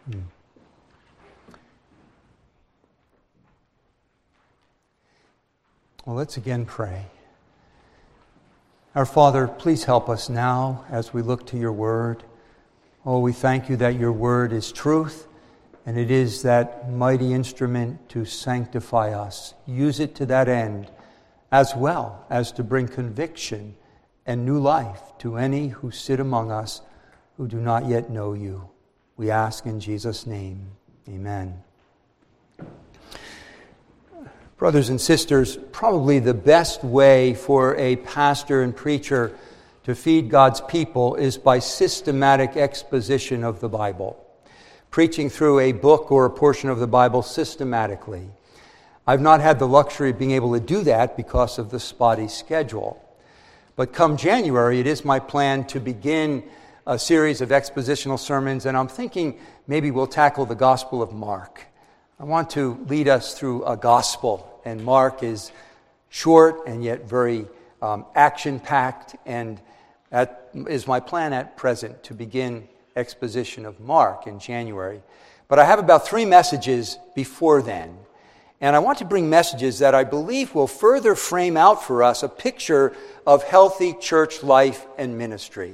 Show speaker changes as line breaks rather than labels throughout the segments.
Well, let's again pray. Our Father, please help us now as we look to your word. Oh, we thank you that your word is truth, and it is that mighty instrument to sanctify us. Use it to that end, as well as to bring conviction and new life to any who sit among us who do not yet know you. We ask in Jesus' name. Amen. Brothers and sisters, probably the best way for a pastor and preacher to feed God's people is by systematic exposition of the Bible, preaching through a book or a portion of the Bible systematically. I've not had the luxury of being able to do that because of the spotty schedule. But come January, it is my plan to begin a series of expositional sermons, and I'm thinking maybe we'll tackle the Gospel of Mark. I want to lead us through a gospel, and Mark is short and yet very action-packed, and that is my plan at present, to begin exposition of Mark in January. But I have about 3 messages before then, and I want to bring messages that I believe will further frame out for us a picture of healthy church life and ministry.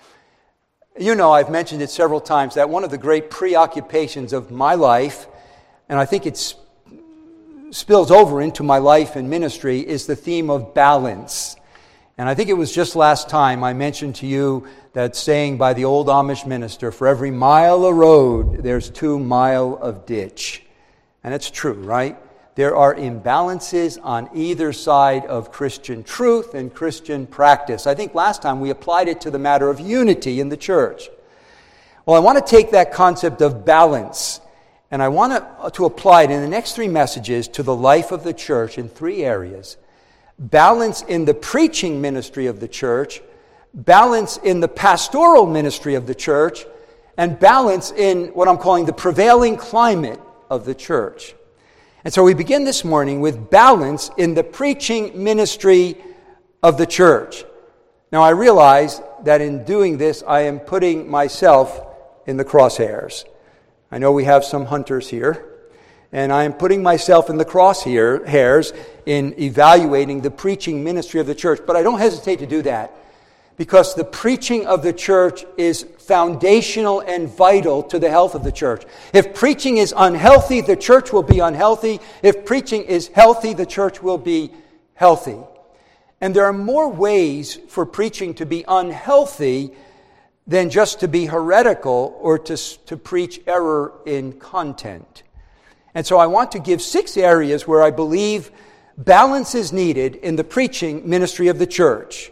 You know, I've mentioned it several times that one of the great preoccupations of my life, and I think it spills over into my life and ministry, is the theme of balance. And I think it was just last time I mentioned to you that saying by the old Amish minister, for every mile of road, there's 2 miles of ditch. And it's true, right? There are imbalances on either side of Christian truth and Christian practice. I think last time we applied it to the matter of unity in the church. Well, I want to take that concept of balance, and I want to apply it in the next 3 messages to the life of the church in 3 areas. Balance in the preaching ministry of the church, balance in the pastoral ministry of the church, and balance in what I'm calling the prevailing climate of the church. And so we begin this morning with balance in the preaching ministry of the church. Now I realize that in doing this, I am putting myself in the crosshairs. I know we have some hunters here, and I am putting myself in the crosshairs in evaluating the preaching ministry of the church. But I don't hesitate to do that, because the preaching of the church is foundational and vital to the health of the church. If preaching is unhealthy, the church will be unhealthy. If preaching is healthy, the church will be healthy. And there are more ways for preaching to be unhealthy than just to be heretical or to preach error in content. And so I want to give 6 areas where I believe balance is needed in the preaching ministry of the church.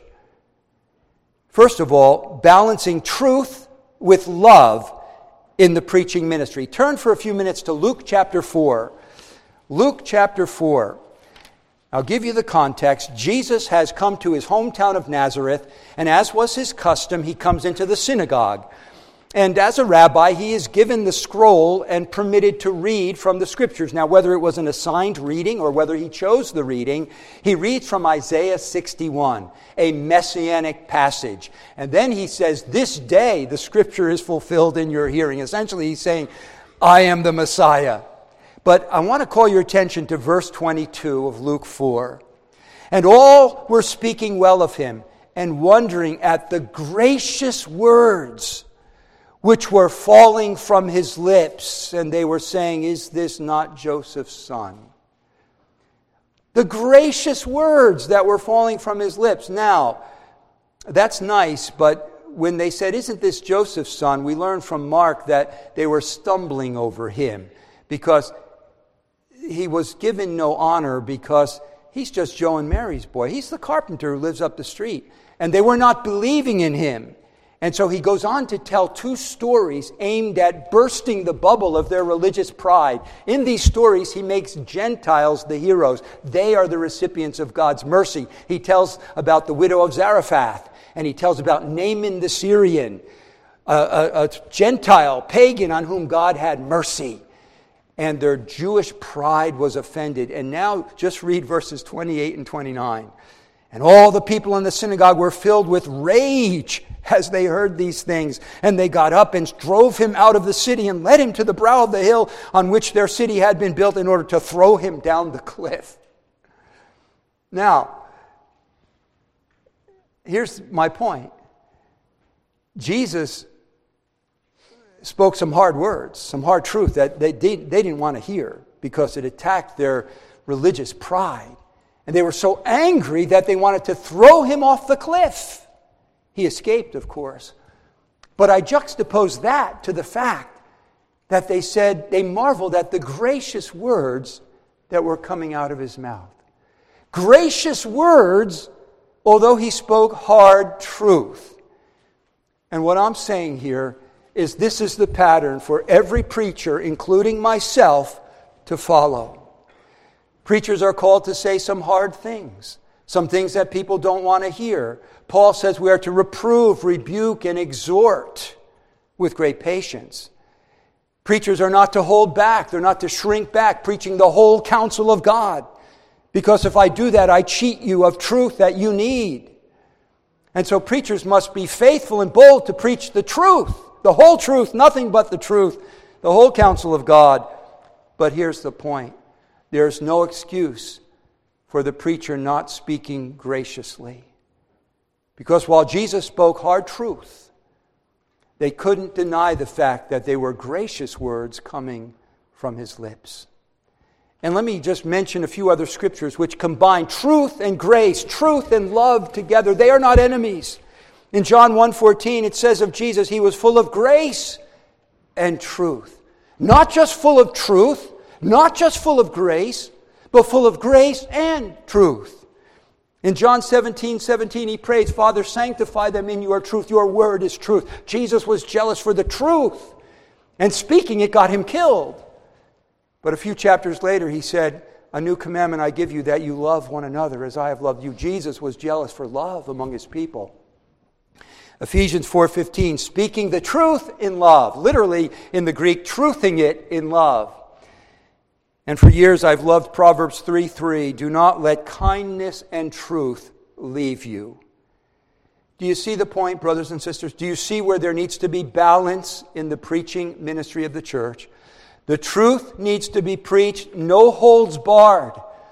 First of all, balancing truth with love in the preaching ministry. Turn for a few minutes to Luke chapter 4. Luke chapter 4. I'll give you the context. Jesus has come to his hometown of Nazareth, and as was his custom, he comes into the synagogue. And as a rabbi, he is given the scroll and permitted to read from the Scriptures. Now, whether it was an assigned reading or whether he chose the reading, he reads from Isaiah 61, a messianic passage. And then he says, this day the Scripture is fulfilled in your hearing. Essentially, he's saying, I am the Messiah. But I want to call your attention to verse 22 of Luke 4. And all were speaking well of him and wondering at the gracious words which were falling from his lips, and they were saying, is this not Joseph's son? The gracious words that were falling from his lips. Now, that's nice, but when they said, isn't this Joseph's son, we learn from Mark that they were stumbling over him because he was given no honor because he's just Joe and Mary's boy. He's the carpenter who lives up the street. And they were not believing in him. And so he goes on to tell 2 stories aimed at bursting the bubble of their religious pride. In these stories, he makes Gentiles the heroes. They are the recipients of God's mercy. He tells about the widow of Zarephath, and he tells about Naaman the Syrian, a Gentile, pagan, on whom God had mercy. And their Jewish pride was offended. And now just read verses 28 and 29. And all the people in the synagogue were filled with rage as they heard these things. And they got up and drove him out of the city and led him to the brow of the hill on which their city had been built in order to throw him down the cliff. Now, here's my point. Jesus spoke some hard words, some hard truth that they didn't want to hear because it attacked their religious pride. And they were so angry that they wanted to throw him off the cliff. He escaped, of course. But I juxtapose that to the fact that they marveled at the gracious words that were coming out of his mouth. Gracious words, although he spoke hard truth. And what I'm saying here is this is the pattern for every preacher, including myself, to follow. Preachers are called to say some hard things, some things that people don't want to hear. Paul says we are to reprove, rebuke, and exhort with great patience. Preachers are not to hold back. They're not to shrink back, preaching the whole counsel of God. Because if I do that, I cheat you of truth that you need. And so preachers must be faithful and bold to preach the truth, the whole truth, nothing but the truth, the whole counsel of God. But here's the point. There's no excuse for the preacher not speaking graciously. Because while Jesus spoke hard truth, they couldn't deny the fact that they were gracious words coming from his lips. And let me just mention a few other scriptures which combine truth and grace, truth and love together. They are not enemies. In John 1:14, it says of Jesus, he was full of grace and truth. Not just full of truth, not just full of grace, but full of grace and truth. In John 17:17, he prays, Father, sanctify them in your truth. Your word is truth. Jesus was jealous for the truth, and speaking it got him killed. But a few chapters later, he said, a new commandment I give you, that you love one another as I have loved you. Jesus was jealous for love among his people. Ephesians 4:15, speaking the truth in love. Literally, in the Greek, truthing it in love. And for years, I've loved Proverbs 3:3, do not let kindness and truth leave you. Do you see the point, brothers and sisters? Do you see where there needs to be balance in the preaching ministry of the church? The truth needs to be preached, no holds barred.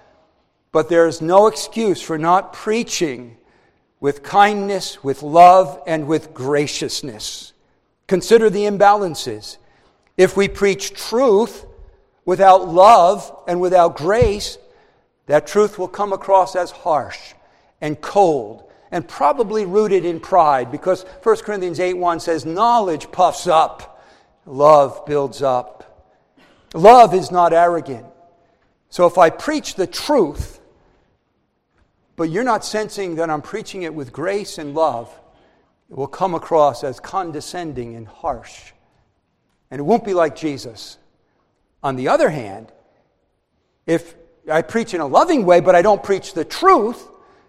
But there is no excuse for not preaching with kindness, with love, and with graciousness. Consider the imbalances. If we preach truth without love and without grace, that truth will come across as harsh and cold and probably rooted in pride, because 1 Corinthians 8:1 says, knowledge puffs up, love builds up. Love is not arrogant. So if I preach the truth, but you're not sensing that I'm preaching it with grace and love, it will come across as condescending and harsh. And it won't be like Jesus. On the other hand, if I preach in a loving way, but I don't preach the truth,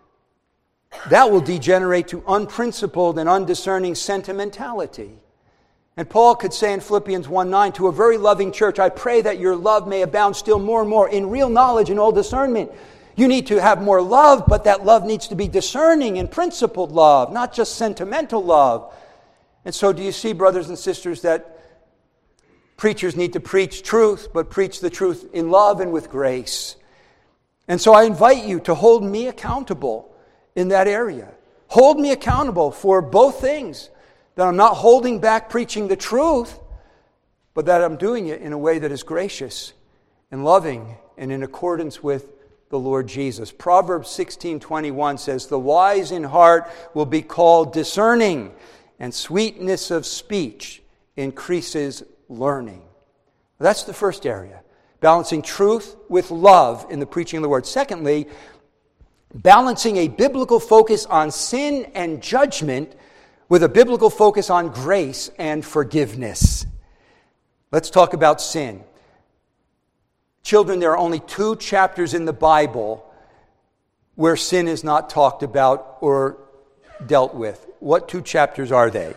that will degenerate to unprincipled and undiscerning sentimentality. And Paul could say in Philippians 1:9, to a very loving church, I pray that your love may abound still more and more in real knowledge and all discernment. You need to have more love, but that love needs to be discerning and principled love, not just sentimental love. And so do you see, brothers and sisters, that preachers need to preach truth, but preach the truth in love and with grace. And so I invite you to hold me accountable in that area. Hold me accountable for both things. That I'm not holding back preaching the truth, but that I'm doing it in a way that is gracious and loving and in accordance with the Lord Jesus. Proverbs 16:21 says, the wise in heart will be called discerning, and sweetness of speech increases learning. That's the first area. Balancing truth with love in the preaching of the word. Secondly, balancing a biblical focus on sin and judgment with a biblical focus on grace and forgiveness. Let's talk about sin. Children, there are only 2 chapters in the Bible where sin is not talked about or dealt with. What 2 chapters are they?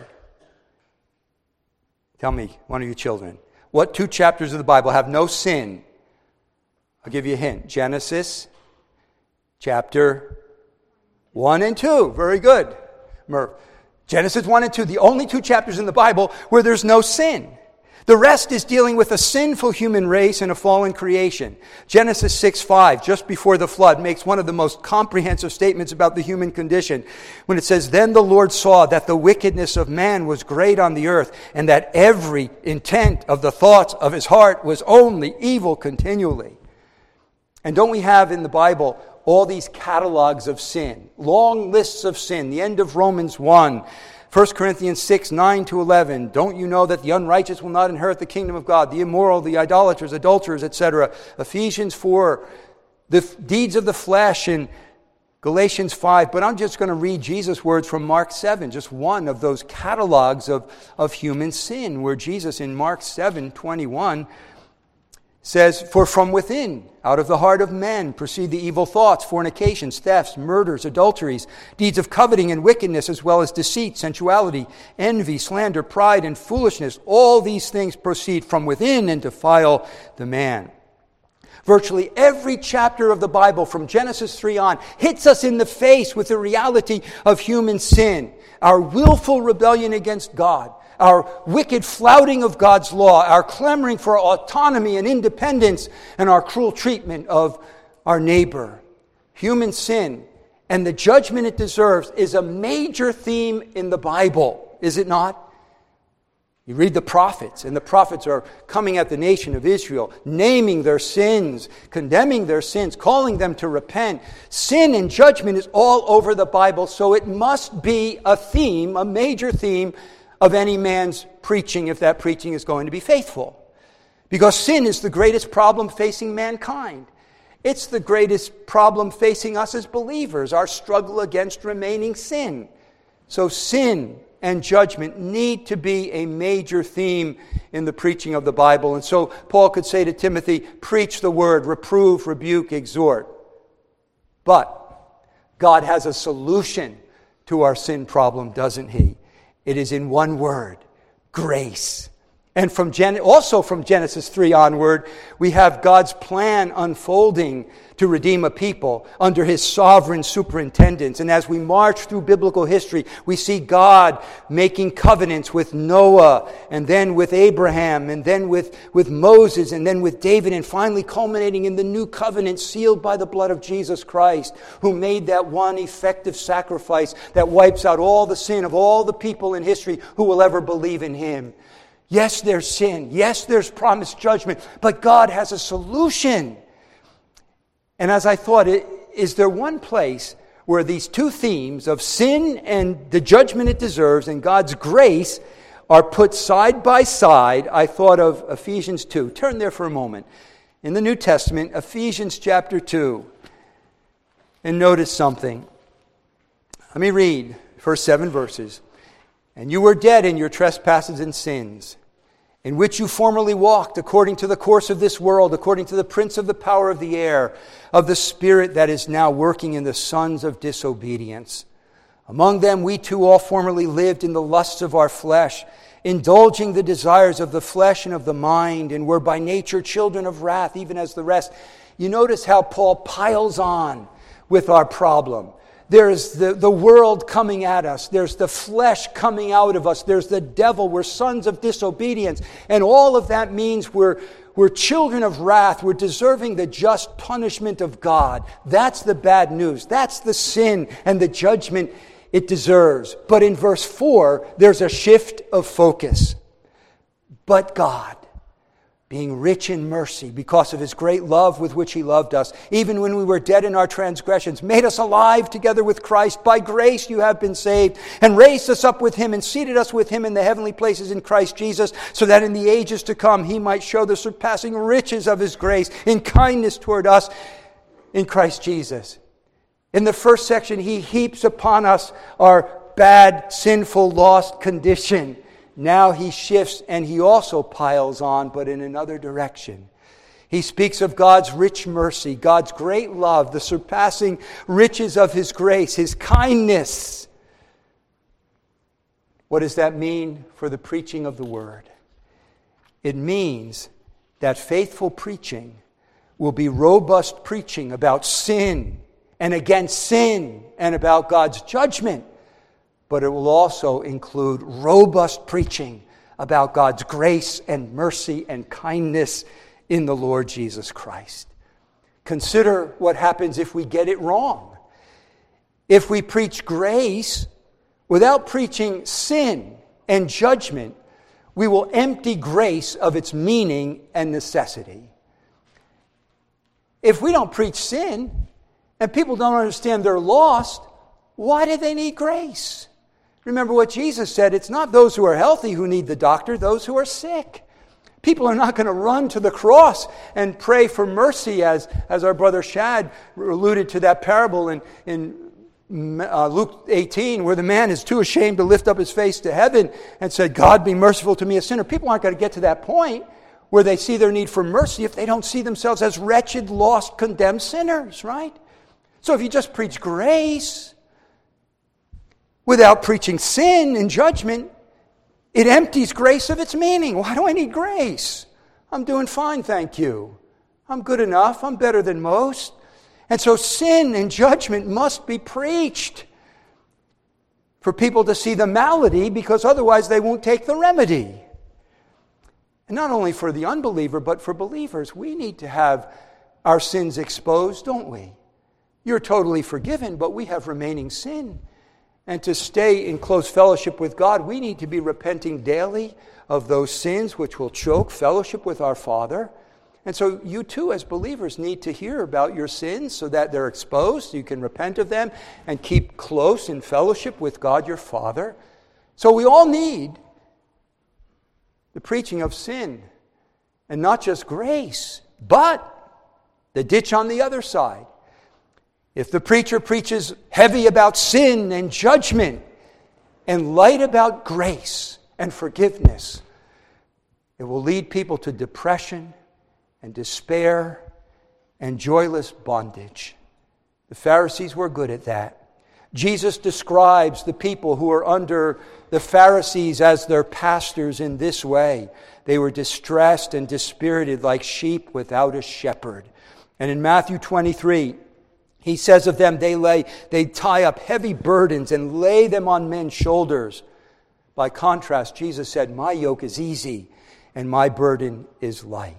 Tell me, one of you children. What 2 chapters of the Bible have no sin? I'll give you a hint. Genesis chapter 1 and 2. Very good, Murph. Genesis 1 and 2, the only two chapters in the Bible where there's no sin. The rest is dealing with a sinful human race and a fallen creation. Genesis 6:5, just before the flood, makes one of the most comprehensive statements about the human condition when it says, "Then the Lord saw that the wickedness of man was great on the earth, and that every intent of the thoughts of his heart was only evil continually." And don't we have in the Bible all these catalogs of sin, long lists of sin, the end of Romans 1, 1 Corinthians 6, 9 to 11. Don't you know that the unrighteous will not inherit the kingdom of God? The immoral, the idolaters, adulterers, etc. Ephesians 4, the deeds of the flesh in Galatians 5. But I'm just going to read Jesus' words from Mark 7, just one of those catalogs of human sin, where Jesus in Mark 7:21 says, "For from within, out of the heart of men, proceed the evil thoughts, fornications, thefts, murders, adulteries, deeds of coveting and wickedness, as well as deceit, sensuality, envy, slander, pride, and foolishness. All these things proceed from within and defile the man." Virtually every chapter of the Bible, from Genesis 3 on, hits us in the face with the reality of human sin, our willful rebellion against God, our wicked flouting of God's law, our clamoring for autonomy and independence, and our cruel treatment of our neighbor. Human sin and the judgment it deserves is a major theme in the Bible, is it not? You read the prophets, and the prophets are coming at the nation of Israel, naming their sins, condemning their sins, calling them to repent. Sin and judgment is all over the Bible, so it must be a theme, a major theme of any man's preaching, if that preaching is going to be faithful. Because sin is the greatest problem facing mankind. It's the greatest problem facing us as believers, our struggle against remaining sin. So sin and judgment need to be a major theme in the preaching of the Bible. And so Paul could say to Timothy, preach the word, reprove, rebuke, exhort. But God has a solution to our sin problem, doesn't he? It is in one word, grace. And also from Genesis 3 onward, we have God's plan unfolding to redeem a people under his sovereign superintendence. And as we march through biblical history, we see God making covenants with Noah, and then with Abraham, and then with Moses, and then with David, and finally culminating in the new covenant sealed by the blood of Jesus Christ, who made that one effective sacrifice that wipes out all the sin of all the people in history who will ever believe in him. Yes, there's sin. Yes, there's promised judgment. But God has a solution. And as I thought, is there one place where these two themes of sin and the judgment it deserves and God's grace are put side by side? I thought of Ephesians 2. Turn there for a moment. In the New Testament, Ephesians chapter 2. And notice something. Let me read first 7 verses. "And you were dead in your trespasses and sins, in which you formerly walked according to the course of this world, according to the prince of the power of the air, of the spirit that is now working in the sons of disobedience. Among them we too all formerly lived in the lusts of our flesh, indulging the desires of the flesh and of the mind, and were by nature children of wrath, even as the rest." You notice how Paul piles on with our problem. There's the world coming at us. There's the flesh coming out of us. There's the devil. We're sons of disobedience. And all of that means we're children of wrath. We're deserving the just punishment of God. That's the bad news. That's the sin and the judgment it deserves. But in verse 4, there's a shift of focus. But God, being rich in mercy because of his great love with which he loved us, even when we were dead in our transgressions, made us alive together with Christ. By grace you have been saved, and raised us up with him, and seated us with him in the heavenly places in Christ Jesus, so that in the ages to come he might show the surpassing riches of his grace in kindness toward us in Christ Jesus. In the first section, he heaps upon us our bad, sinful, lost condition. Now he shifts and he also piles on, but in another direction. He speaks of God's rich mercy, God's great love, the surpassing riches of his grace, his kindness. What does that mean for the preaching of the word? It means that faithful preaching will be robust preaching about sin and against sin and about God's judgment, but it will also include robust preaching about God's grace and mercy and kindness in the Lord Jesus Christ. Consider what happens if we get it wrong. If we preach grace without preaching sin and judgment, we will empty grace of its meaning and necessity. If we don't preach sin and people don't understand they're lost, why do they need grace? Remember what Jesus said, it's not those who are healthy who need the doctor, those who are sick. People are not going to run to the cross and pray for mercy as our brother Shad alluded to that parable in Luke 18, where the man is too ashamed to lift up his face to heaven and said, God, be merciful to me, a sinner. People aren't going to get to that point where they see their need for mercy if they don't see themselves as wretched, lost, condemned sinners, right? So if you just preach grace without preaching sin and judgment, it empties grace of its meaning. Why do I need grace? I'm doing fine, thank you. I'm good enough. I'm better than most. And so sin and judgment must be preached for people to see the malady, because otherwise they won't take the remedy. And not only for the unbeliever, but for believers, we need to have our sins exposed, don't we? You're totally forgiven, but we have remaining sin. And to stay in close fellowship with God, we need to be repenting daily of those sins which will choke fellowship with our Father. And so you too, as believers, need to hear about your sins so that they're exposed, so you can repent of them and keep close in fellowship with God your Father. So we all need the preaching of sin, and not just grace, but the ditch on the other side. If the preacher preaches heavy about sin and judgment and light about grace and forgiveness, it will lead people to depression and despair and joyless bondage. The Pharisees were good at that. Jesus describes the people who are under the Pharisees as their pastors in this way. They were distressed and dispirited like sheep without a shepherd. And in Matthew 23, he says of them, they tie up heavy burdens and lay them on men's shoulders. By contrast, Jesus said, my yoke is easy and my burden is light.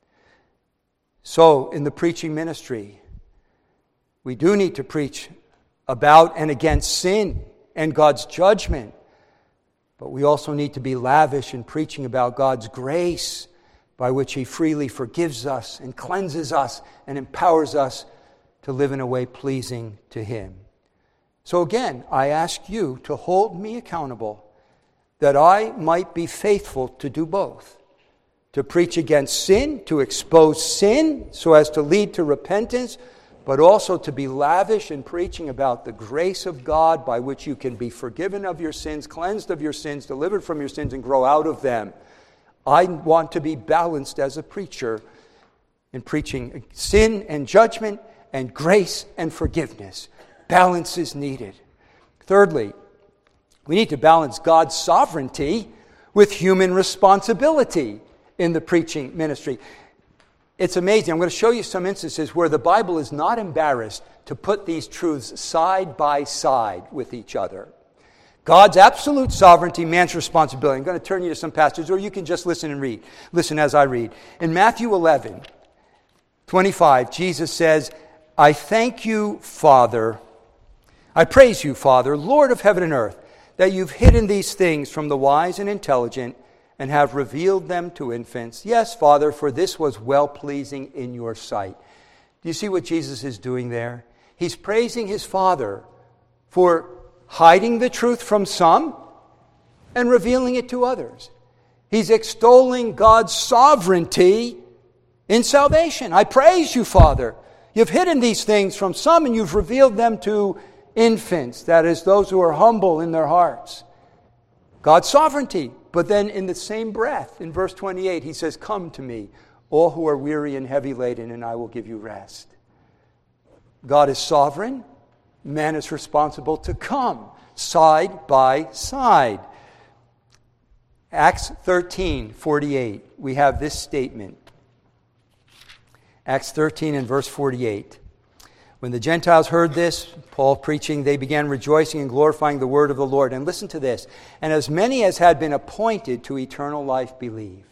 So, in the preaching ministry, we do need to preach about and against sin and God's judgment. But we also need to be lavish in preaching about God's grace, by which He freely forgives us and cleanses us and empowers us to live in a way pleasing to Him. So again, I ask you to hold me accountable that I might be faithful to do both. To preach against sin, to expose sin so as to lead to repentance, but also to be lavish in preaching about the grace of God by which you can be forgiven of your sins, cleansed of your sins, delivered from your sins, and grow out of them. I want to be balanced as a preacher in preaching sin and judgment and grace and forgiveness. Balance is needed. Thirdly, we need to balance God's sovereignty with human responsibility in the preaching ministry. It's amazing. I'm going to show you some instances where the Bible is not embarrassed to put these truths side by side with each other. God's absolute sovereignty, man's responsibility. I'm going to turn you to some passages, or you can just listen and read. Listen as I read. In Matthew 11:25, Jesus says, I thank you, Father. I praise you, Father, Lord of heaven and earth, that you've hidden these things from the wise and intelligent and have revealed them to infants. Yes, Father, for this was well-pleasing in your sight. Do you see what Jesus is doing there? He's praising his Father for hiding the truth from some and revealing it to others. He's extolling God's sovereignty in salvation. I praise you, Father. You've hidden these things from some and you've revealed them to infants, that is, those who are humble in their hearts. God's sovereignty. But then in the same breath, in verse 28, he says, come to me, all who are weary and heavy laden, and I will give you rest. God is sovereign. Man is responsible to come side by side. Acts 13:48, we have this statement. Acts 13 and verse 48. When the Gentiles heard this, Paul preaching, they began rejoicing and glorifying the word of the Lord. And listen to this. And as many as had been appointed to eternal life believed.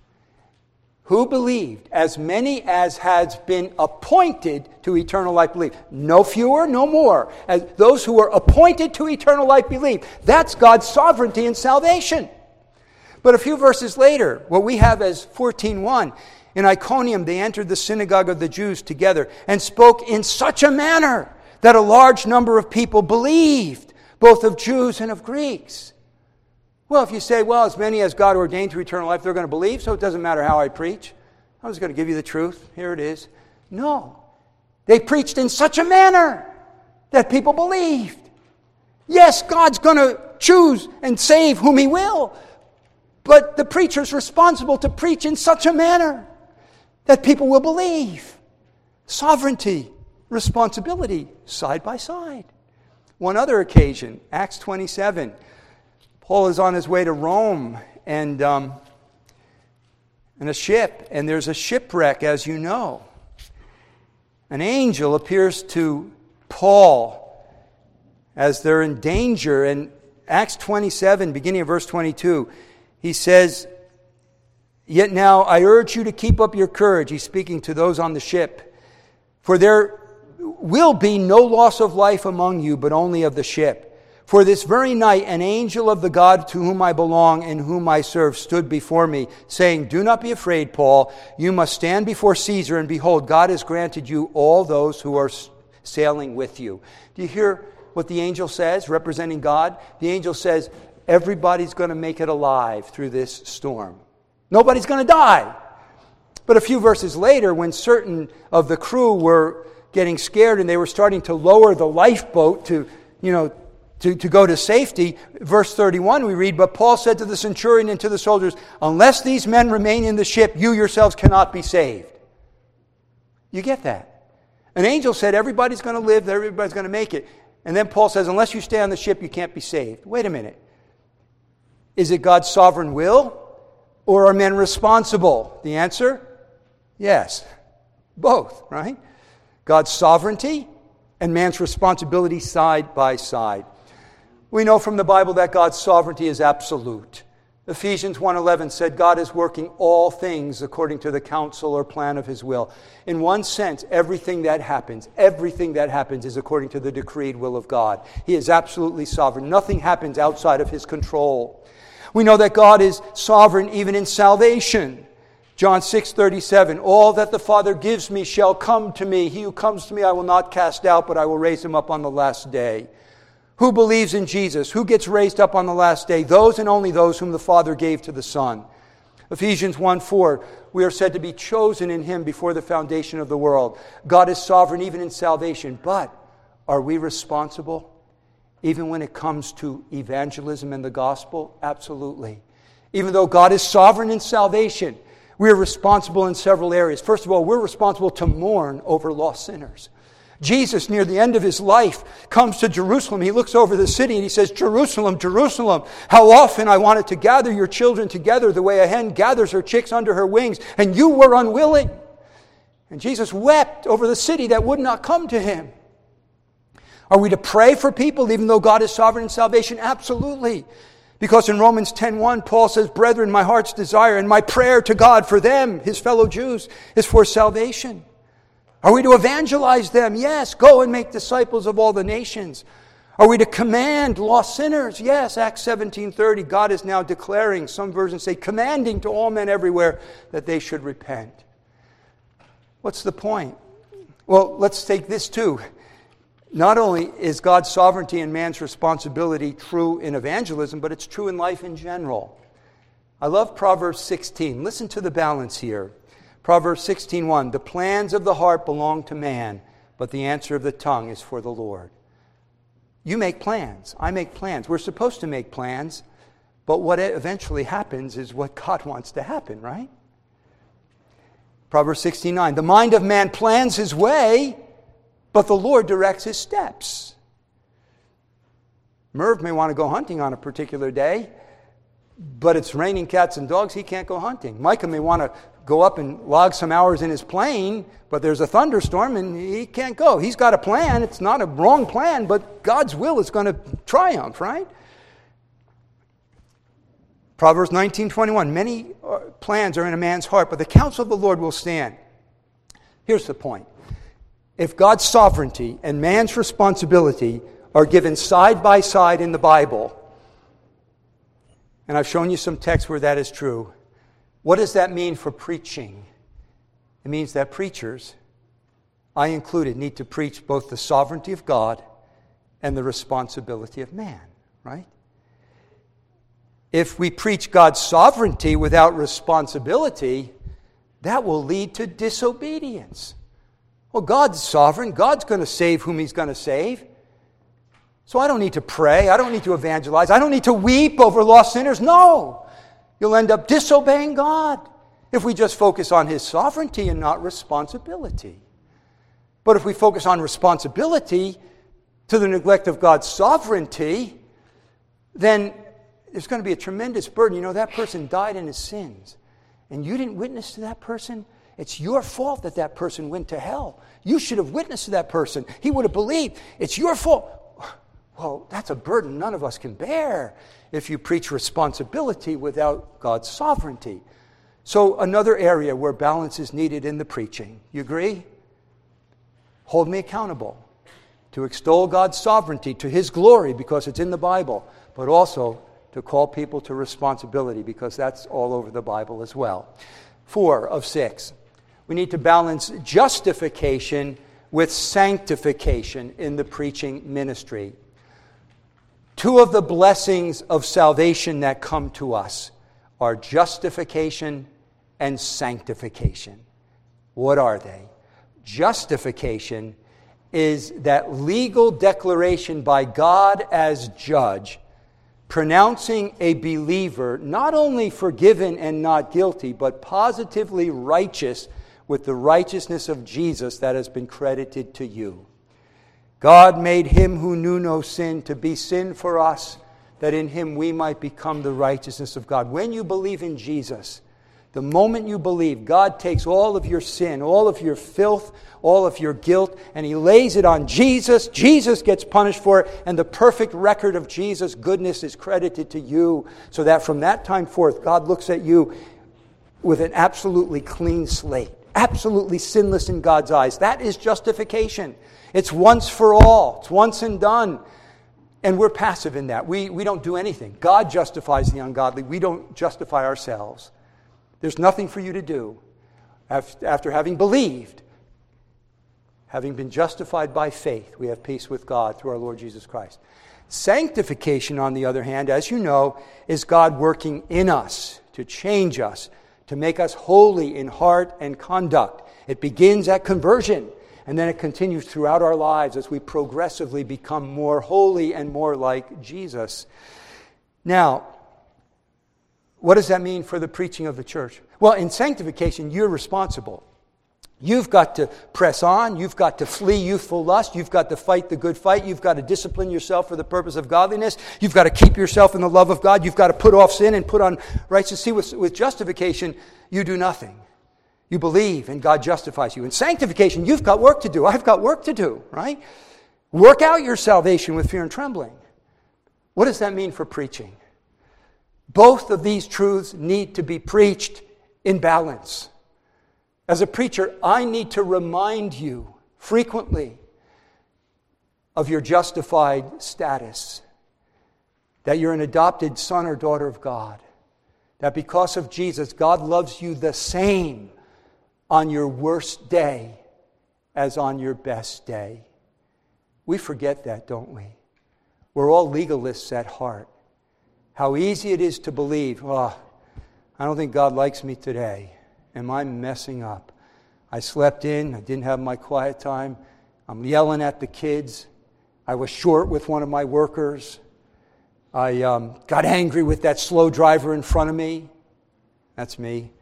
Who believed? As many as has been appointed to eternal life believed. No fewer, no more. As those who were appointed to eternal life believed. That's God's sovereignty and salvation. But a few verses later, what we have as 14:1, in Iconium they entered the synagogue of the Jews together and spoke in such a manner that a large number of people believed, both of Jews and of Greeks. Well, if you say, well, as many as God ordained to eternal life, they're going to believe, so it doesn't matter how I preach. I was going to give you the truth. Here it is. No. They preached in such a manner that people believed. Yes, God's going to choose and save whom He will, but the preacher's responsible to preach in such a manner that people will believe. Sovereignty, responsibility, side by side. One other occasion, Acts 27. Paul is on his way to Rome and in a ship, and there's a shipwreck, as you know. An angel appears to Paul as they're in danger. In Acts 27, beginning of verse 22, he says, "Yet now I urge you to keep up your courage." He's speaking to those on the ship. "For there will be no loss of life among you, but only of the ship. For this very night an angel of the God to whom I belong and whom I serve stood before me, saying, 'Do not be afraid, Paul. You must stand before Caesar, and behold, God has granted you all those who are sailing with you.'" Do you hear what the angel says, representing God? The angel says, everybody's going to make it alive through this storm. Nobody's going to die. But a few verses later, when certain of the crew were getting scared and they were starting to lower the lifeboat to go to safety, verse 31 we read, "But Paul said to the centurion and to the soldiers, 'Unless these men remain in the ship, you yourselves cannot be saved.'" You get that? An angel said everybody's going to live, everybody's going to make it. And then Paul says, unless you stay on the ship, you can't be saved. Wait a minute. Is it God's sovereign will, or are men responsible? The answer? Yes. Both, right? God's sovereignty and man's responsibility side by side. We know from the Bible that God's sovereignty is absolute. Ephesians 1:11 said God is working all things according to the counsel or plan of His will. In one sense, everything that happens is according to the decreed will of God. He is absolutely sovereign. Nothing happens outside of His control. We know that God is sovereign even in salvation. John 6:37, "All that the Father gives me shall come to me. He who comes to me I will not cast out, but I will raise him up on the last day." Who believes in Jesus? Who gets raised up on the last day? Those and only those whom the Father gave to the Son. Ephesians 1:4, we are said to be chosen in Him before the foundation of the world. God is sovereign even in salvation, but are we responsible? Even when it comes to evangelism and the gospel? Absolutely. Even though God is sovereign in salvation, we are responsible in several areas. First of all, we're responsible to mourn over lost sinners. Jesus, near the end of His life, comes to Jerusalem. He looks over the city and He says, "Jerusalem, Jerusalem, how often I wanted to gather your children together the way a hen gathers her chicks under her wings, and you were unwilling." And Jesus wept over the city that would not come to Him. Are we to pray for people even though God is sovereign in salvation? Absolutely. Because in Romans 10:1, Paul says, "Brethren, my heart's desire and my prayer to God for them," his fellow Jews, "is for salvation." Are we to evangelize them? Yes. Go and make disciples of all the nations. Are we to command lost sinners? Yes. Acts 17:30, God is now declaring, some versions say, commanding to all men everywhere that they should repent. What's the point? Well, let's take this too. Not only is God's sovereignty and man's responsibility true in evangelism, but it's true in life in general. I love Proverbs 16. Listen to the balance here. Proverbs 16:1, "The plans of the heart belong to man, but the answer of the tongue is for the Lord." You make plans. I make plans. We're supposed to make plans, but what eventually happens is what God wants to happen, right? Proverbs 16:9, "The mind of man plans his way, but the Lord directs his steps." Merv may want to go hunting on a particular day, but it's raining cats and dogs, he can't go hunting. Micah may want to go up and log some hours in his plane, but there's a thunderstorm and he can't go. He's got a plan. It's not a wrong plan, but God's will is going to triumph, right? Proverbs 19:21, many plans are in a man's heart, but the counsel of the Lord will stand. Here's the point. If God's sovereignty and man's responsibility are given side by side in the Bible, and I've shown you some texts where that is true, what does that mean for preaching? It means that preachers, I included, need to preach both the sovereignty of God and the responsibility of man, right? If we preach God's sovereignty without responsibility, that will lead to disobedience. Well, God's sovereign. God's going to save whom He's going to save. So I don't need to pray. I don't need to evangelize. I don't need to weep over lost sinners. No. You'll end up disobeying God if we just focus on His sovereignty and not responsibility. But if we focus on responsibility to the neglect of God's sovereignty, then there's going to be a tremendous burden. You know, that person died in his sins, and you didn't witness to that person. It's your fault that that person went to hell. You should have witnessed to that person. He would have believed. It's your fault. Well, that's a burden none of us can bear if you preach responsibility without God's sovereignty. So another area where balance is needed in the preaching. You agree? Hold me accountable to extol God's sovereignty to His glory because it's in the Bible, but also to call people to responsibility because that's all over the Bible as well. 4 of 6. We need to balance justification with sanctification in the preaching ministry. 2 of the blessings of salvation that come to us are justification and sanctification. What are they? Justification is that legal declaration by God as judge, pronouncing a believer not only forgiven and not guilty, but positively righteous with the righteousness of Jesus that has been credited to you. God made Him who knew no sin to be sin for us, that in Him we might become the righteousness of God. When you believe in Jesus, the moment you believe, God takes all of your sin, all of your filth, all of your guilt, and He lays it on Jesus. Jesus gets punished for it, and the perfect record of Jesus' goodness is credited to you, so that from that time forth, God looks at you with an absolutely clean slate, absolutely sinless in God's eyes. That is justification. It's once for all. It's once and done. And we're passive in that. We don't do anything. God justifies the ungodly. We don't justify ourselves. There's nothing for you to do. After having believed, having been justified by faith, we have peace with God through our Lord Jesus Christ. Sanctification, on the other hand, as you know, is God working in us to change us, to make us holy in heart and conduct. It begins at conversion, and then it continues throughout our lives as we progressively become more holy and more like Jesus. Now, what does that mean for the preaching of the church? Well, in sanctification, you're responsible. You've got to press on. You've got to flee youthful lust. You've got to fight the good fight. You've got to discipline yourself for the purpose of godliness. You've got to keep yourself in the love of God. You've got to put off sin and put on righteousness. See, with justification, you do nothing. You believe and God justifies you. In sanctification, you've got work to do. I've got work to do, right? Work out your salvation with fear and trembling. What does that mean for preaching? Both of these truths need to be preached in balance. As a preacher, I need to remind you frequently of your justified status, that you're an adopted son or daughter of God, that because of Jesus, God loves you the same on your worst day as on your best day. We forget that, don't we? We're all legalists at heart. How easy it is to believe, I don't think God likes me today. Am I messing up? I slept in. I didn't have my quiet time. I'm yelling at the kids. I was short with one of my workers. I got angry with that slow driver in front of me. That's me.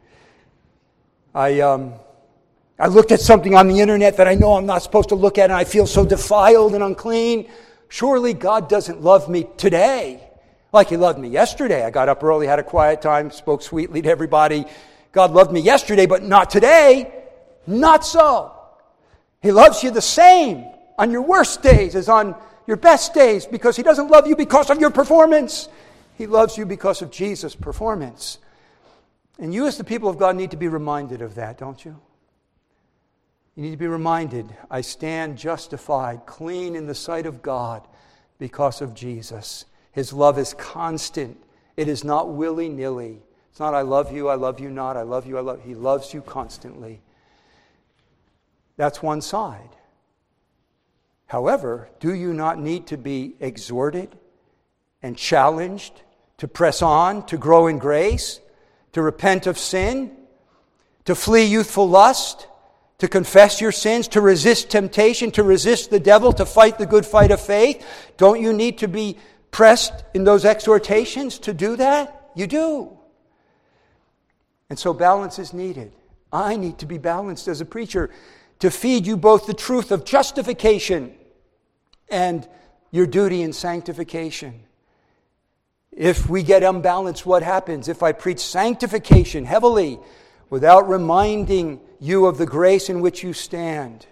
I looked at something on the internet that I know I'm not supposed to look at, and I feel so defiled and unclean. Surely God doesn't love me today. Like He loved me yesterday. I got up early, had a quiet time, spoke sweetly to everybody. God loved me yesterday, but not today. Not so. He loves you the same on your worst days as on your best days, because He doesn't love you because of your performance. He loves you because of Jesus' performance. And you as the people of God need to be reminded of that, don't you? You need to be reminded, I stand justified, clean in the sight of God because of Jesus. His love is constant. It is not willy-nilly. It's not I love you not, I love you, I love you. He loves you constantly. That's one side. However, do you not need to be exhorted and challenged to press on, to grow in grace, to repent of sin, to flee youthful lust, to confess your sins, to resist temptation, to resist the devil, to fight the good fight of faith? Don't you need to be pressed in those exhortations to do that? You do. And so balance is needed. I need to be balanced as a preacher to feed you both the truth of justification and your duty in sanctification. If we get unbalanced, what happens? If I preach sanctification heavily without reminding you of the grace in which you stand,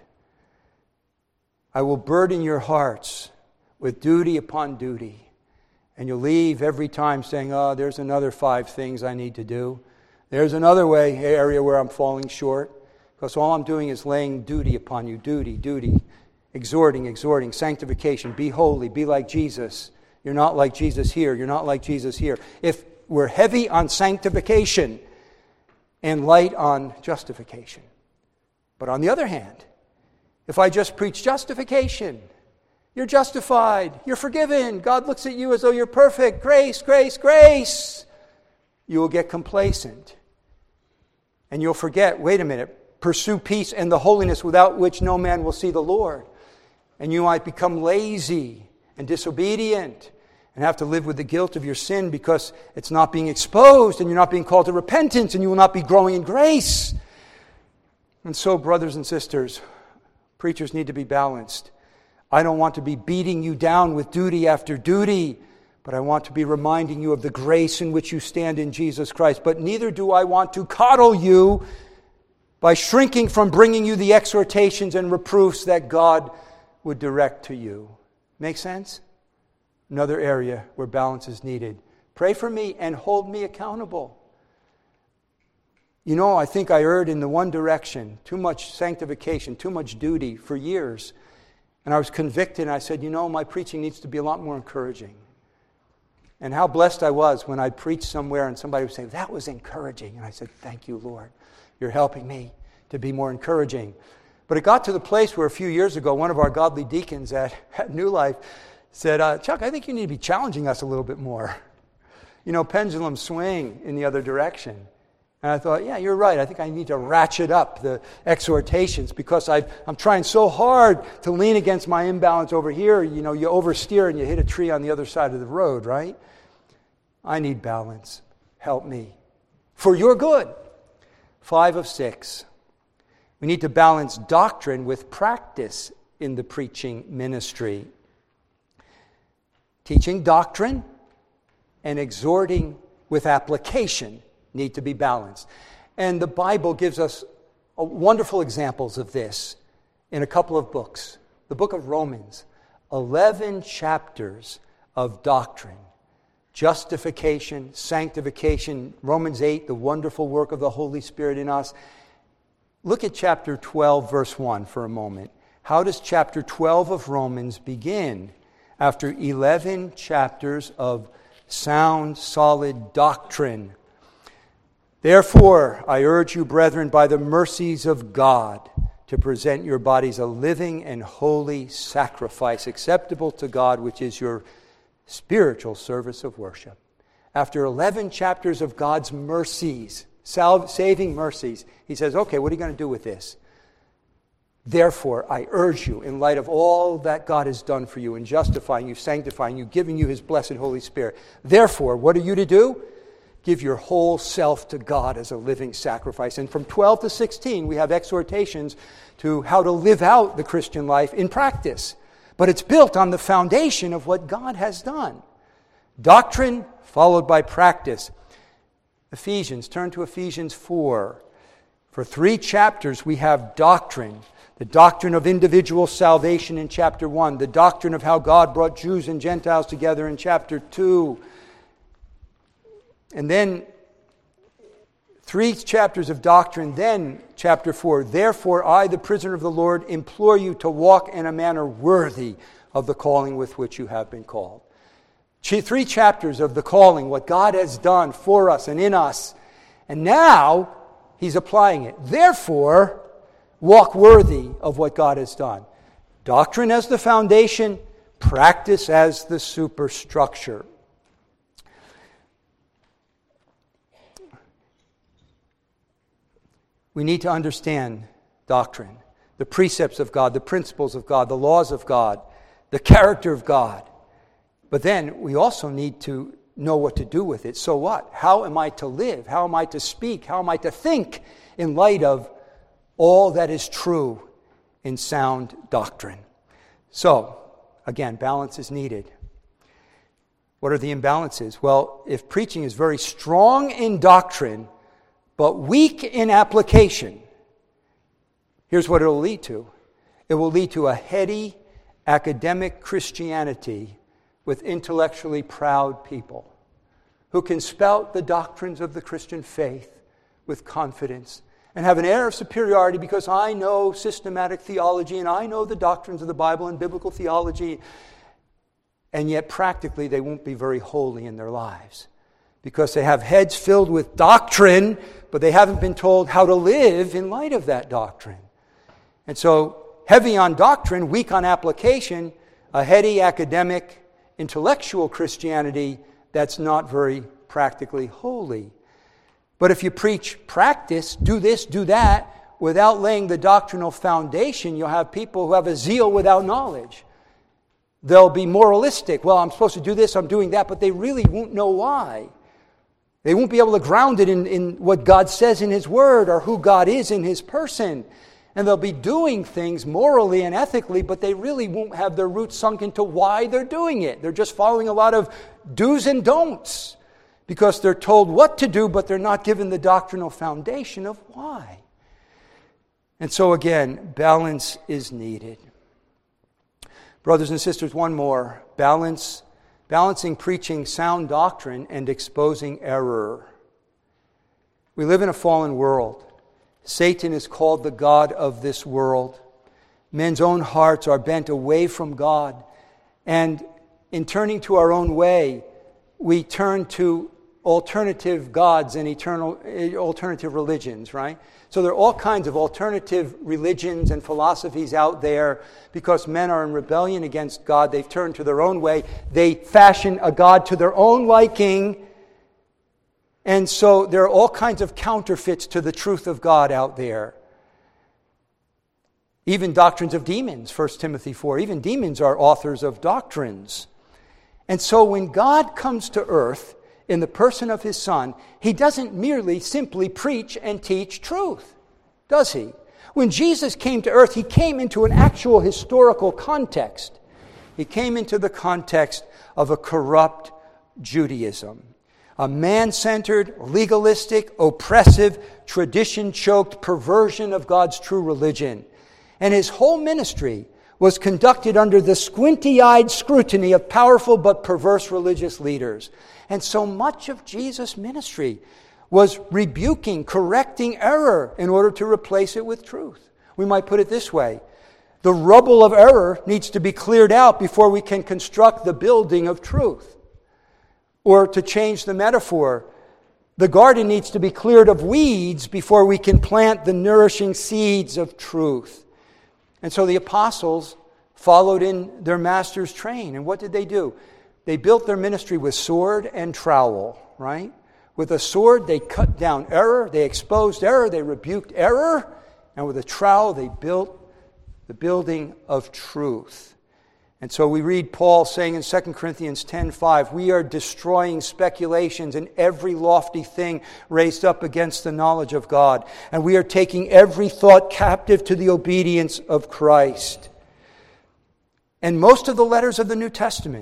I will burden your hearts with duty upon duty. And you'll leave every time saying, oh, there's another 5 things I need to do. There's another area where I'm falling short. Because all I'm doing is laying duty upon you. Duty. Exhorting, sanctification. Be holy, be like Jesus. You're not like Jesus here. You're not like Jesus here. If we're heavy on sanctification and light on justification. But on the other hand, if I just preach justification, you're justified, you're forgiven, God looks at you as though you're perfect, grace, grace, grace, you will get complacent. And you'll forget, wait a minute, pursue peace and the holiness without which no man will see the Lord. And you might become lazy and disobedient and have to live with the guilt of your sin because it's not being exposed and you're not being called to repentance and you will not be growing in grace. And so, brothers and sisters, preachers need to be balanced. I don't want to be beating you down with duty after duty, but I want to be reminding you of the grace in which you stand in Jesus Christ. But neither do I want to coddle you by shrinking from bringing you the exhortations and reproofs that God would direct to you. Make sense? Another area where balance is needed. Pray for me and hold me accountable. You know, I think I erred in the one direction. Too much sanctification, too much duty for years. And I was convicted and I said, you know, my preaching needs to be a lot more encouraging. And how blessed I was when I'd preach somewhere and somebody would say, that was encouraging. And I said, thank you, Lord. You're helping me to be more encouraging. But it got to the place where a few years ago, one of our godly deacons at New Life said, Chuck, I think you need to be challenging us a little bit more. You know, pendulum swing in the other direction. And I thought, yeah, you're right. I think I need to ratchet up the exhortations because I'm trying so hard to lean against my imbalance over here. You know, you oversteer and you hit a tree on the other side of the road, right? I need balance. Help me. For your good. 5 of 6. We need to balance doctrine with practice in the preaching ministry. Teaching doctrine and exhorting with application need to be balanced. And the Bible gives us wonderful examples of this in a couple of books. The book of Romans, 11 chapters of doctrine. Justification, sanctification, Romans 8, the wonderful work of the Holy Spirit in us. Look at chapter 12, verse 1 for a moment. How does chapter 12 of Romans begin? After 11 chapters of sound, solid doctrine. Therefore, I urge you, brethren, by the mercies of God, to present your bodies a living and holy sacrifice, acceptable to God, which is your spiritual service of worship. After 11 chapters of God's mercies, saving mercies, he says, okay, what are you going to do with this? Therefore, I urge you, in light of all that God has done for you in justifying you, sanctifying you, giving you His blessed Holy Spirit. Therefore, what are you to do? Give your whole self to God as a living sacrifice. And from 12 to 16, we have exhortations to how to live out the Christian life in practice. But it's built on the foundation of what God has done. Doctrine followed by practice. Ephesians, turn to Ephesians 4. For 3 chapters we have doctrine. The doctrine of individual salvation in chapter 1. The doctrine of how God brought Jews and Gentiles together in chapter 2. And then 3 chapters of doctrine, then chapter 4. Therefore I, the prisoner of the Lord, implore you to walk in a manner worthy of the calling with which you have been called. 3 chapters of the calling, what God has done for us and in us. And now he's applying it. Therefore, walk worthy of what God has done. Doctrine as the foundation, practice as the superstructure. We need to understand doctrine, the precepts of God, the principles of God, the laws of God, the character of God. But then we also need to know what to do with it. So what? How am I to live? How am I to speak? How am I to think in light of all that is true in sound doctrine? So, again, balance is needed. What are the imbalances? Well, if preaching is very strong in doctrine, but weak in application, here's what it will lead to. It will lead to a heady, academic Christianity with intellectually proud people who can spout the doctrines of the Christian faith with confidence and have an air of superiority because I know systematic theology and I know the doctrines of the Bible and biblical theology, and yet practically they won't be very holy in their lives because they have heads filled with doctrine, but they haven't been told how to live in light of that doctrine. And so, heavy on doctrine, weak on application, a heady academic, intellectual Christianity that's not very practically holy. But if you preach practice, do this, do that, without laying the doctrinal foundation, you'll have people who have a zeal without knowledge. They'll be moralistic. Well, I'm supposed to do this, I'm doing that, but they really won't know why. They won't be able to ground it in what God says in His Word or who God is in His person. And they'll be doing things morally and ethically, but they really won't have their roots sunk into why they're doing it. They're just following a lot of do's and don'ts because they're told what to do, but they're not given the doctrinal foundation of why. And so again, balance is needed. Brothers and sisters, one more. Balancing preaching sound doctrine and exposing error. We live in a fallen world. Satan is called the god of this world. Men's own hearts are bent away from God. And in turning to our own way, we turn to alternative gods and alternative religions, right? So there are all kinds of alternative religions and philosophies out there because men are in rebellion against God. They've turned to their own way. They fashion a god to their own liking. And so there are all kinds of counterfeits to the truth of God out there. Even doctrines of demons, 1 Timothy 4. Even demons are authors of doctrines. And so when God comes to earth in the person of His Son, He doesn't merely simply preach and teach truth, does He? When Jesus came to earth, He came into an actual historical context. He came into the context of a corrupt Judaism. A man-centered, legalistic, oppressive, tradition-choked perversion of God's true religion. And His whole ministry was conducted under the squinty-eyed scrutiny of powerful but perverse religious leaders. And so much of Jesus' ministry was rebuking, correcting error in order to replace it with truth. We might put it this way. The rubble of error needs to be cleared out before we can construct the building of truth. Or to change the metaphor, the garden needs to be cleared of weeds before we can plant the nourishing seeds of truth. And so the apostles followed in their master's train. And what did they do? They built their ministry with sword and trowel, right? With a sword, they cut down error, they exposed error, they rebuked error. And with a trowel, they built the building of truth. And so we read Paul saying in 2 Corinthians 10:5, we are destroying speculations and every lofty thing raised up against the knowledge of God. And we are taking every thought captive to the obedience of Christ. And most of the letters of the New Testament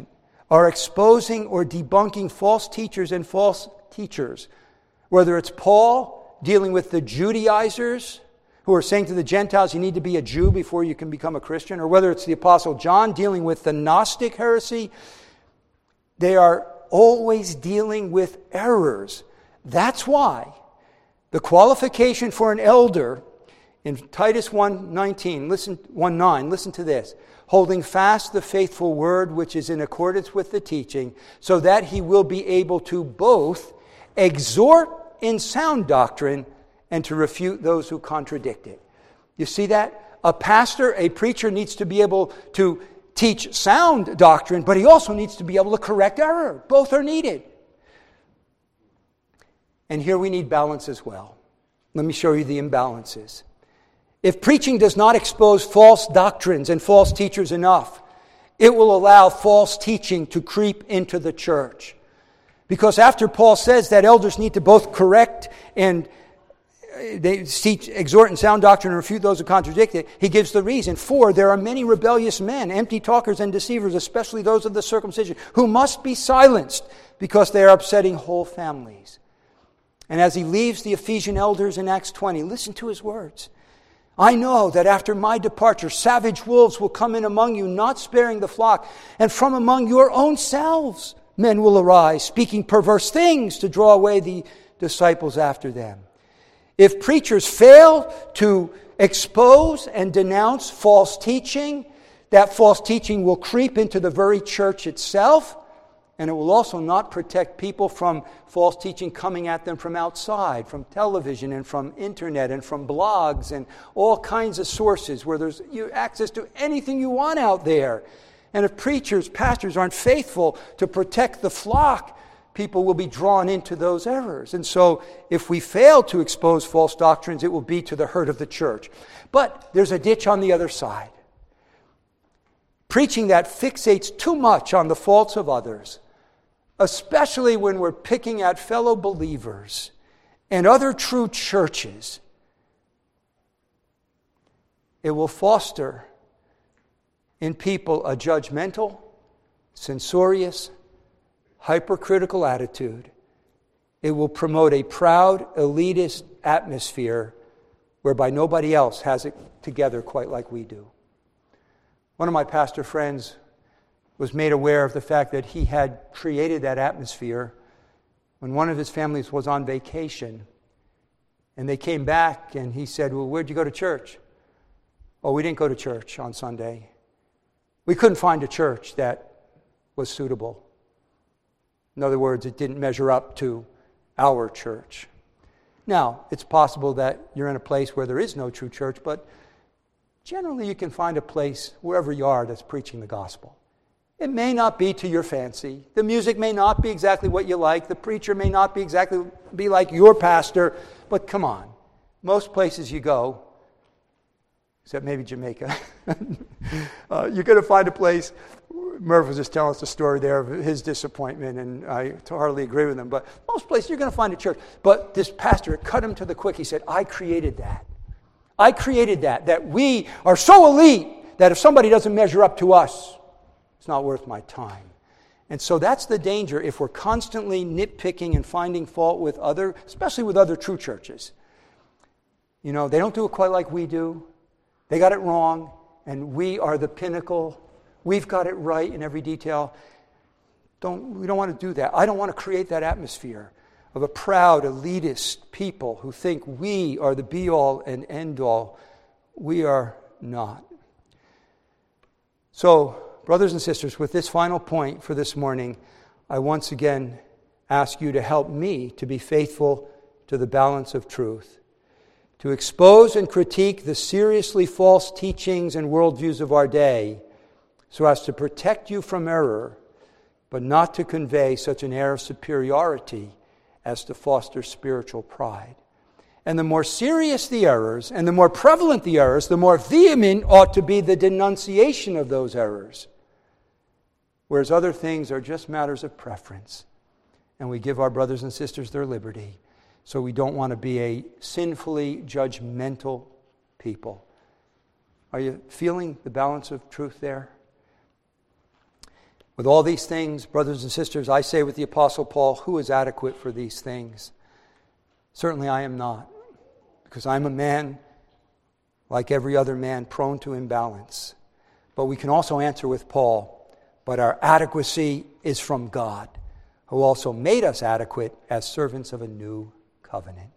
are exposing or debunking false teachers and false teachers. Whether it's Paul dealing with the Judaizers who are saying to the Gentiles, you need to be a Jew before you can become a Christian, or whether it's the Apostle John dealing with the Gnostic heresy, they are always dealing with errors. That's why the qualification for an elder in Titus 1:19, 1:9, listen to this. Holding fast the faithful word which is in accordance with the teaching, so that he will be able to both exhort in sound doctrine and to refute those who contradict it. You see that? A pastor, a preacher needs to be able to teach sound doctrine, but he also needs to be able to correct error. Both are needed. And here we need balance as well. Let me show you the imbalances. If preaching does not expose false doctrines and false teachers enough, it will allow false teaching to creep into the church. Because after Paul says that elders need to both correct and they teach, exhort in sound doctrine and refute those who contradict it, he gives the reason. For there are many rebellious men, empty talkers and deceivers, especially those of the circumcision, who must be silenced because they are upsetting whole families. And as he leaves the Ephesian elders in Acts 20, listen to his words. I know that after my departure, savage wolves will come in among you, not sparing the flock, and from among your own selves men will arise, speaking perverse things to draw away the disciples after them. If preachers fail to expose and denounce false teaching, that false teaching will creep into the very church itself, and it will also not protect people from false teaching coming at them from outside, from television and from internet and from blogs and all kinds of sources where there's access to anything you want out there. And if preachers, pastors aren't faithful to protect the flock, people will be drawn into those errors. And so if we fail to expose false doctrines, it will be to the hurt of the church. But there's a ditch on the other side. Preaching that fixates too much on the faults of others, especially when we're picking at fellow believers and other true churches, it will foster in people a judgmental, censorious, hypercritical attitude. It will promote a proud, elitist atmosphere whereby nobody else has it together quite like we do. One of my pastor friends was made aware of the fact that he had created that atmosphere when one of his families was on vacation. And they came back and he said, well, where'd you go to church? Oh, we didn't go to church on Sunday. We couldn't find a church that was suitable. In other words, it didn't measure up to our church. Now, it's possible that you're in a place where there is no true church, but generally you can find a place wherever you are that's preaching the gospel. It may not be to your fancy. The music may not be exactly what you like. The preacher may not be like your pastor, but come on. Most places you go, except maybe Jamaica, you're going to find a place. Murph was just telling us the story there of his disappointment, and I hardly agree with him. But most places you're going to find a church. But this pastor, it cut him to the quick. He said, I created that. I created that we are so elite that if somebody doesn't measure up to us, it's not worth my time. And so that's the danger if we're constantly nitpicking and finding fault with especially with other true churches. You know, they don't do it quite like we do. They got it wrong, and we are the pinnacle. We've got it right in every detail. We don't want to do that. I don't want to create that atmosphere of a proud, elitist people who think we are the be-all and end-all. We are not. So, brothers and sisters, with this final point for this morning, I once again ask you to help me to be faithful to the balance of truth, to expose and critique the seriously false teachings and worldviews of our day, so as to protect you from error, but not to convey such an air of superiority as to foster spiritual pride. And the more serious the errors, and the more prevalent the errors, the more vehement ought to be the denunciation of those errors. Whereas other things are just matters of preference. And we give our brothers and sisters their liberty. So we don't want to be a sinfully judgmental people. Are you feeling the balance of truth there? With all these things, brothers and sisters, I say with the Apostle Paul, who is adequate for these things? Certainly I am not, because I'm a man like every other man, prone to imbalance. But we can also answer with Paul, but our adequacy is from God, who also made us adequate as servants of a new covenant.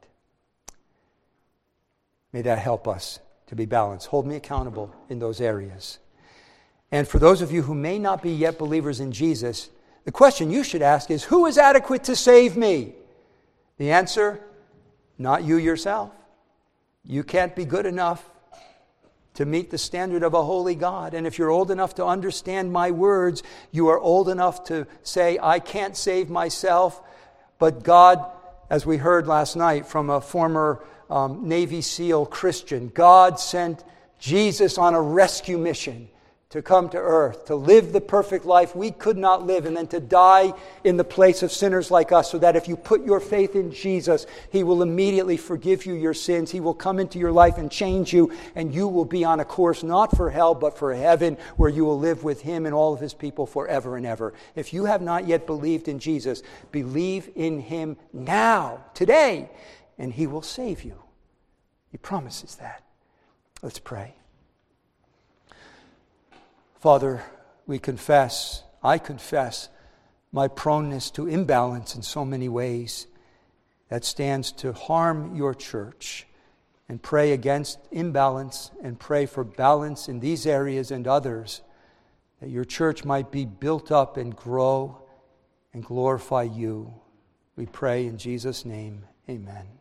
May that help us to be balanced. Hold me accountable in those areas. And for those of you who may not be yet believers in Jesus, the question you should ask is, who is adequate to save me? The answer, not you yourself. You can't be good enough to meet the standard of a holy God. And if you're old enough to understand my words, you are old enough to say, I can't save myself, but God, as we heard last night from a former Navy SEAL Christian, God sent Jesus on a rescue mission to come to earth, to live the perfect life we could not live, and then to die in the place of sinners like us, so that if you put your faith in Jesus, He will immediately forgive you your sins. He will come into your life and change you, and you will be on a course not for hell, but for heaven, where you will live with Him and all of His people forever and ever. If you have not yet believed in Jesus, believe in Him now, today, and He will save you. He promises that. Let's pray. Father, I confess my proneness to imbalance in so many ways that stands to harm your church, and pray against imbalance and pray for balance in these areas and others, that your church might be built up and grow and glorify you. We pray in Jesus' name, amen.